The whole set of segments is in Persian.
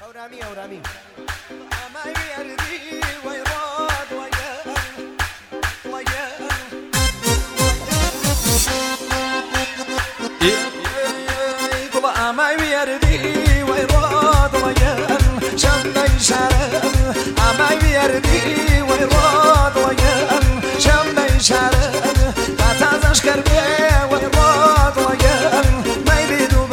أورامي أورامي ما يردي ويراد ويان ويان يقول ما يردي ويراد ويان شم يشارن ما يردي ويراد ويان شم يشارن لا تزش كربي ويراد ويان ما يريدو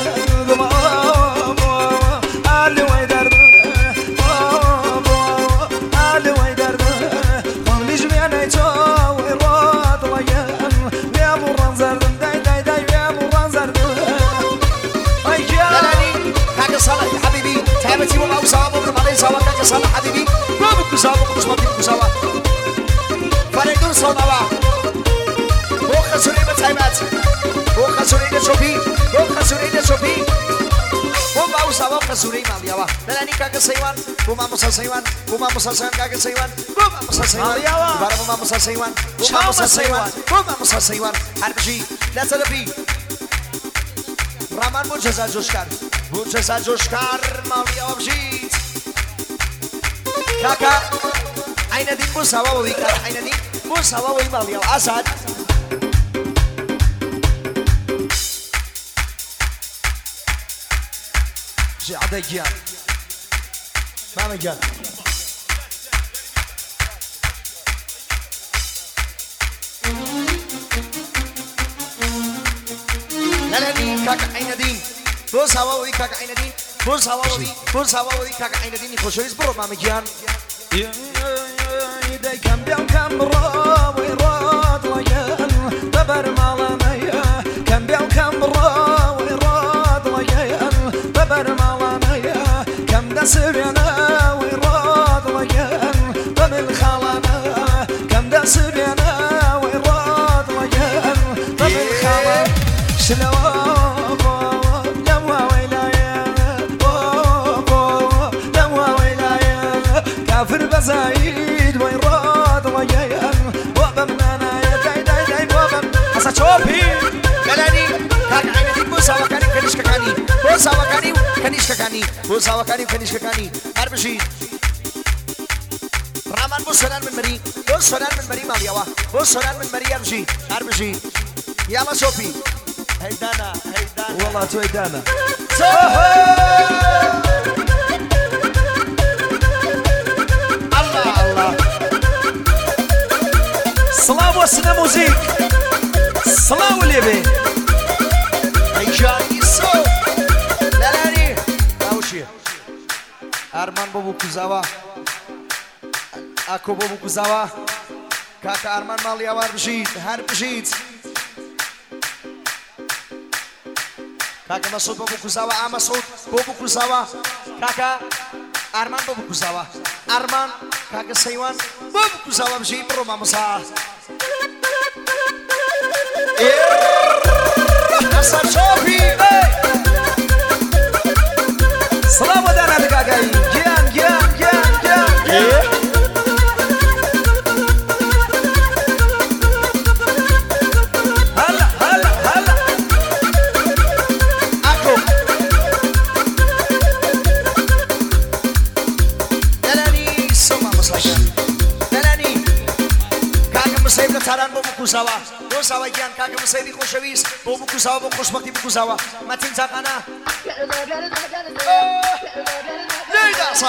صالح حبيبي ما بكو سوا مش ما بكو سوا فريدون صنوا هو خسرين بتايمات هو خسرين شوبي هو خسرين شوبي هو باو سوا خسرين ماليوا لاني كاك سيوان بوما مسا سيوان بوما مسا سيوان كاك سيوان بوما مسا سيوان بارا بوما مسا سيوان بوما مسا سيوان بوما مسا سيوان حربشي لا تلبي رامان بوجزا جوشكار ماليوا بجيت كاكا أين دين بوسوا ويكا أين دين بوسوا ويماليا وأسد جي عديان ما مجال لا كاكا أين دين بوسوا ويكا أين دين بوسوا ويكا أين دين خوشويس برو ما مجال يدي كم بيو كم راوي راد ويان ببر مالانيا كم بيو كم راوي راد ويان ببر مالانيا كم دسر يانا ويراد ويان بمن خالانا كم دسر يانا ويراد ويان بمن خالانا شلو كافر بزايد ويراد ويان وبمنانا يا داي داي داي وبم حسا شوبي كلاني كان عيني بوسا وكاني كنيشكا كاني بوسا وكاني كنيشكا كاني بوسا وكاني كنيشكا كاني أربشي رامان بوسران من مري بوسران من مري ماليوا بوسران من مري أربشي يلا شوبي هيدانا والله تو هيدانا صلاة وسنا موزيك صلاة واليبي اي جاي سو لا لا لي اوشي ارمان بابو كوزاوا اكو بابو كوزاوا كاكا ارمان ماليا وار بشيت هر بشيت كاكا مسعود بابو كوزاوا مسعود بابو كوزاوا كاكا ارمان بابو كوزاوا ارمان كاكا سيوان بابو كوزاوا بشي برو ماموسا Asa Chopi Selamat datang di Kagai Gian Hala Aku Dalani semua masalahnya Dalani Kakak mesai bertaran bobo kusawa Kusawa gian kakak mesai di Khoshawis bobo kusawa bobo Khoshbakti kusawa Matin zakana Lida sa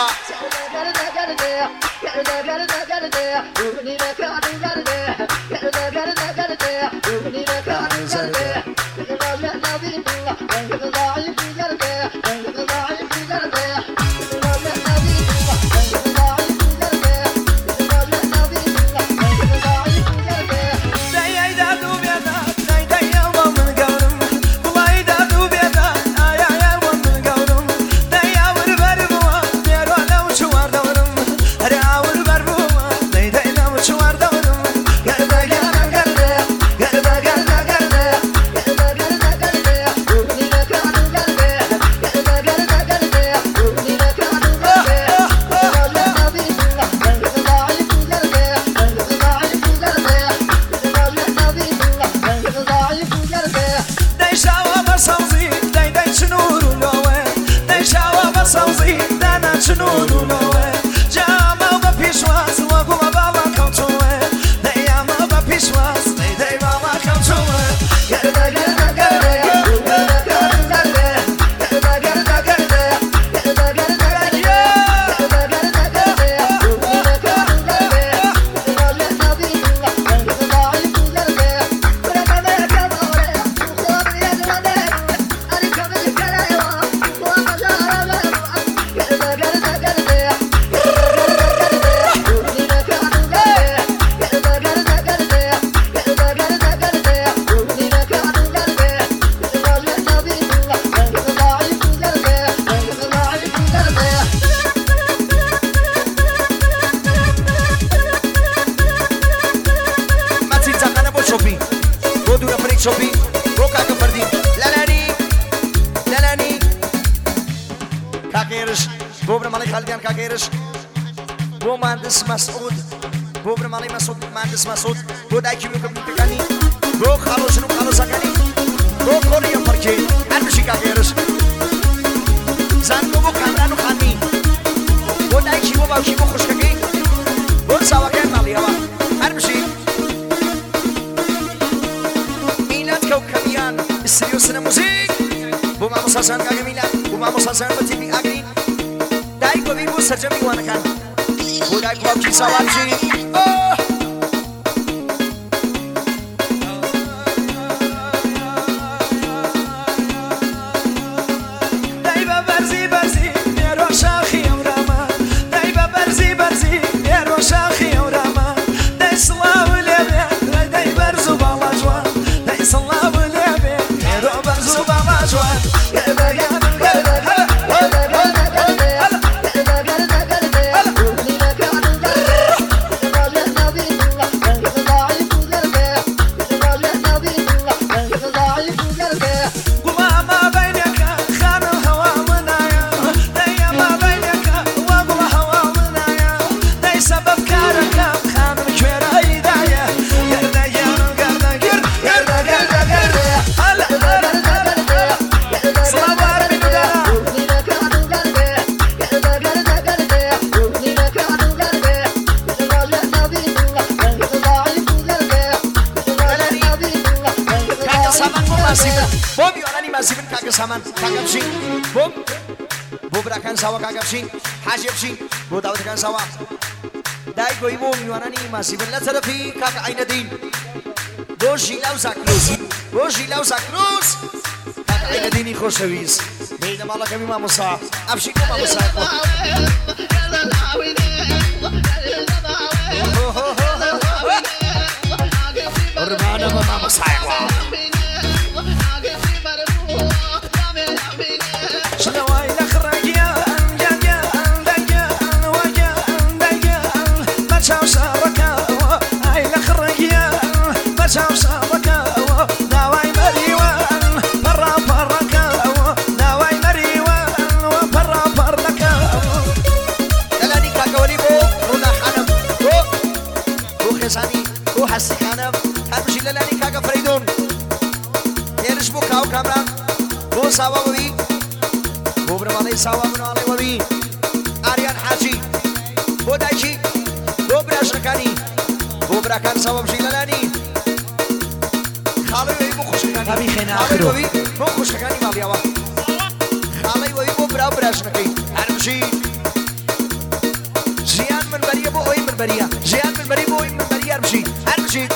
شوفي بوكا كفردي لالاني كاكيرش بوبر مالي خالديان كاكيرش بو مهندس مسعود بوبر مالي مسعود مهندس مسعود بو دايكي بو كبني تكاني بو خالو شنو خالو سكاني بو كوريا فركي هرمشي كاكيرش زنگو بو کامرانو خانمی بو دایکی بو باوکی بو خوشککی بو ساواکه مالی هوا هرمشي میلاد کوکبیان استریو سن موزیک بو ما مسلسل کاگه میلاد بو ما مسلسل با تیپی آگرین دایکو بی بو سرجمی وانکان بو دایکو باوکی ساواکچی سامان کاغبشین بو براکان سوا کاغبشین حاجبشین بو داود کان سوا دای گوی بو میوانانی ماسیبن لطرفی کاغ عین دین بو جیلاو زاکروس کاغ عین دینی خوشویز بین مالا کمی ما مسا ابشی ما مسا رمانا ما مسا سوا بوی بوبر مالی سوا منالی بوی آریان حاجی بودایچی بوبر اشرکانی بوبر کان سوا بشی لالانی خالی بوی بو خوشکانی تابی خیلی خالی آخرو بوی بو خوشکانی مالی آوا خالی بوی بوبر اشرکی هرمشی جیان من بریه بو اوی من بریه جیان من بریه بو اوی من بریه هرمشی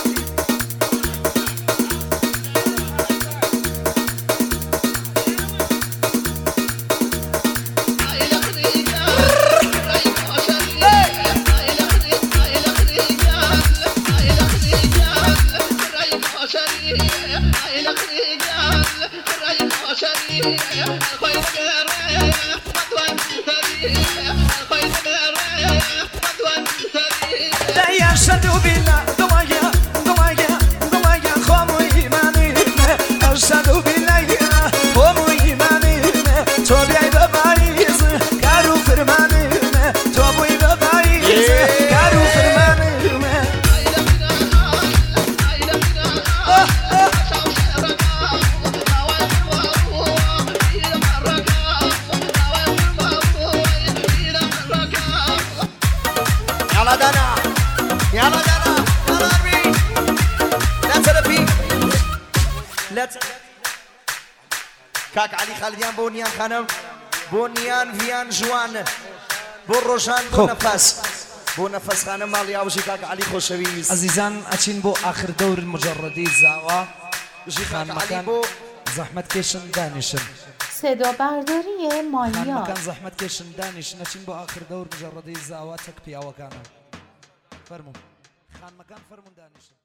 كاك علي خالديان بونيان خانم بونيان فيان جوان بروشان بو نفس خانم مالي اوشي كاك علي خوشويز عزيزان اچين بو اخر دور مجردي زاوا خان مكان زحمت كيشن دانشن صدا برداری خان مانیا مكان زحمت كيشن دانشن اچين بو اخر دور مجردي زاوا تك بيا وكانا فرمو خان مكان فرمون دانشن